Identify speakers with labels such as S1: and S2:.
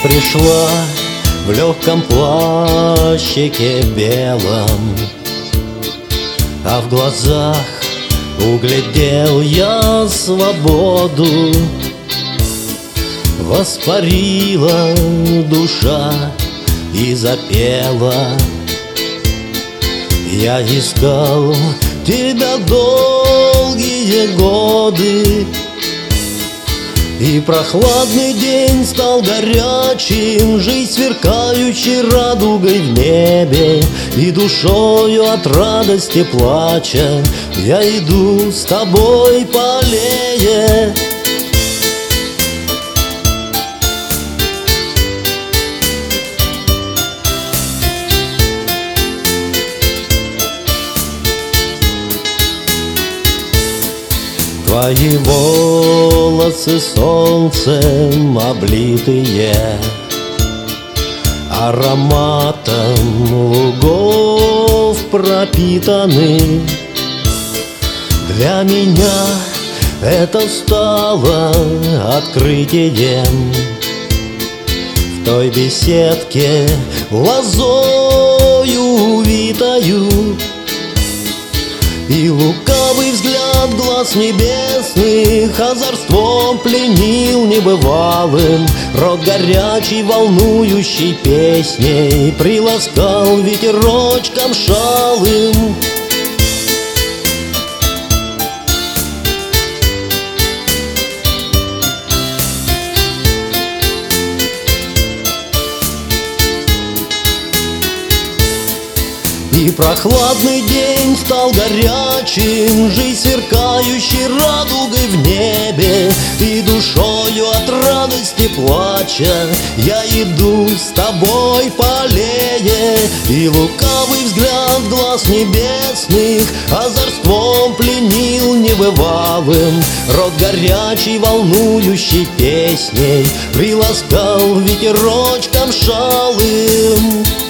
S1: пришла в легком плащике белом, а в глазах углядел я свободу. Воспарила душа и запела. Я искал тебя долгие годы, и прохладный день стал горячим, жизнь сверкающей радугой в небе. И душою от радости плача я иду с тобой по аллее. Твои волосы солнцем облитые, ароматом лугов пропитаны. Для меня это стало открытием. В той беседке лозою увитою, и лукавый взгляд глаз небесных озорством пленил небывалым. Рот горячий, волнующий песней, приласкал ветерочком шалым. И прохладный день стал горячим, жизнь сверкающей радугой в небе. И душою от радости плача я иду с тобой по аллее. И лукавый взгляд глаз небесных озорством пленил небывалым. Рот горячий, волнующий песней, приласкал ветерочком шалым.